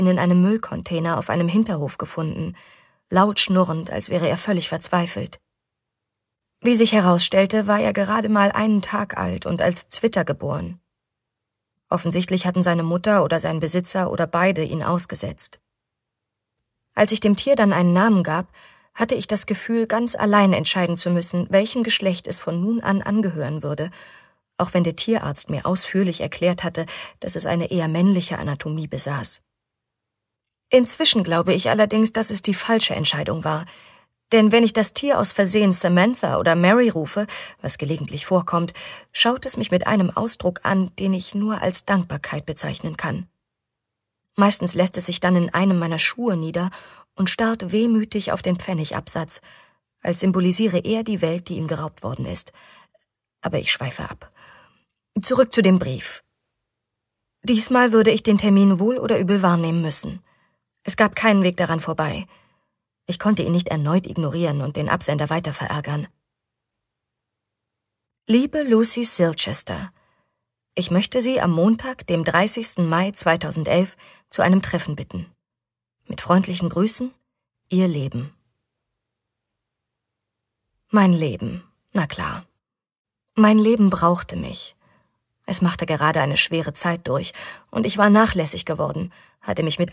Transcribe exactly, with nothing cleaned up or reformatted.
in einem Müllcontainer auf einem Hinterhof gefunden, laut schnurrend, als wäre er völlig verzweifelt. Wie sich herausstellte, war er gerade mal einen Tag alt und als Zwitter geboren. Offensichtlich hatten seine Mutter oder sein Besitzer oder beide ihn ausgesetzt. Als ich dem Tier dann einen Namen gab, hatte ich das Gefühl, ganz allein entscheiden zu müssen, welchem Geschlecht es von nun an angehören würde, auch wenn der Tierarzt mir ausführlich erklärt hatte, dass es eine eher männliche Anatomie besaß. Inzwischen glaube ich allerdings, dass es die falsche Entscheidung war, denn wenn ich das Tier aus Versehen Samantha oder Mary rufe, was gelegentlich vorkommt, schaut es mich mit einem Ausdruck an, den ich nur als Dankbarkeit bezeichnen kann. Meistens lässt es sich dann in einem meiner Schuhe nieder und starrt wehmütig auf den Pfennigabsatz, als symbolisiere er die Welt, die ihm geraubt worden ist. Aber ich schweife ab. Zurück zu dem Brief. Diesmal würde ich den Termin wohl oder übel wahrnehmen müssen. Es gab keinen Weg daran vorbei. Ich konnte ihn nicht erneut ignorieren und den Absender weiter verärgern. Liebe Lucy Silchester, ich möchte Sie am Montag, dem dreißigsten Mai zweitausendelf, zu einem Treffen bitten. Mit freundlichen Grüßen, Ihr Leben. Mein Leben, na klar. Mein Leben brauchte mich. Es machte gerade eine schwere Zeit durch, und ich war nachlässig geworden, hatte mich mit